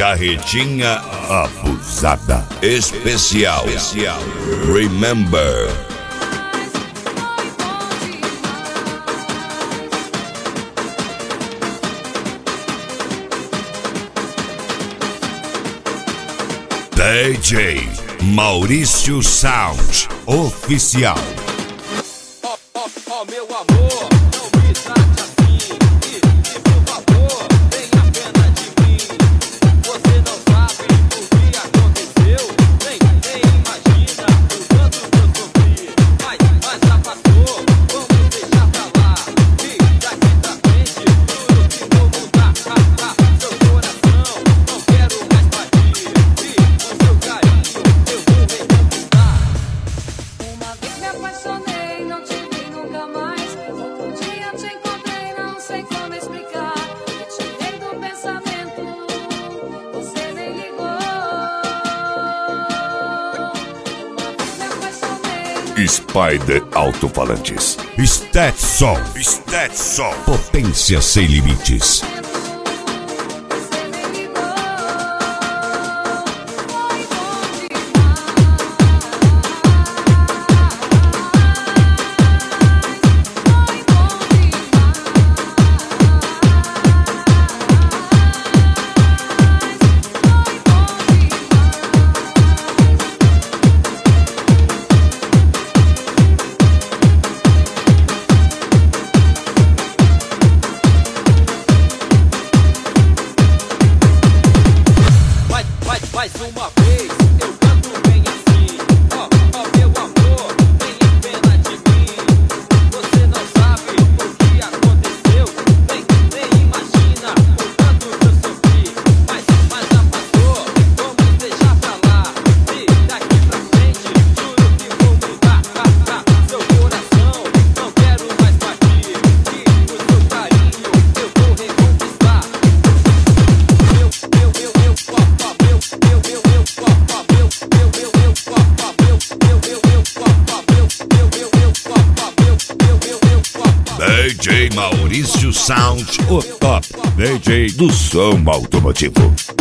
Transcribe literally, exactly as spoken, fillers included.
Carretinha abusada. Especial. Especial. Remember. D J Maurício Sound Oficial. Ó, ó, ó, meu amor, não me trate assim. E, e por favor, tenha pena de mim. Você não sabe o que aconteceu, nem, nem imagina o quanto eu sofri. Mas, mas já passou, vamos deixar pra lá. E daqui pra frente, juro que vou mudar. Ah, ah, seu coração, não quero mais partir. E o seu carinho eu vou reconquistar. Uma vez me apaixonei, não te vi nunca mais. Outro dia te encontrei, não sei como explicar. Me tirei do pensamento, você nem ligou. Uma vez me apaixonei. Spider Alto-Falantes. Stetson. Stetson. Potência sem limites. Você nem ligou. Foi bom Mais, mais, mais uma vez, eu canto bem assim. Ó, ó, meu amor, tenha pena de mim. Você não sabe o que aconteceu, nem, nem imagina o quanto eu sofri. Mas, mas já passou, vamos deixar pra lá. E daqui pra frente, juro que vou mudar. Ah, ah, seu coração, não quero mais partir. E o seu carinho eu vou reconquistar. Meu, meu, meu, meu, ó, ó, meu, meu, meu, meu, ó, ó, meu, meu, meu, meu, ó, ó, meu, meu, meu, meu, ó, ó, meu, meu, meu, meu, ó, ó, meu, meu, meu, meu, ó, ó. D J Maurício Sound, o top D J do som automotivo.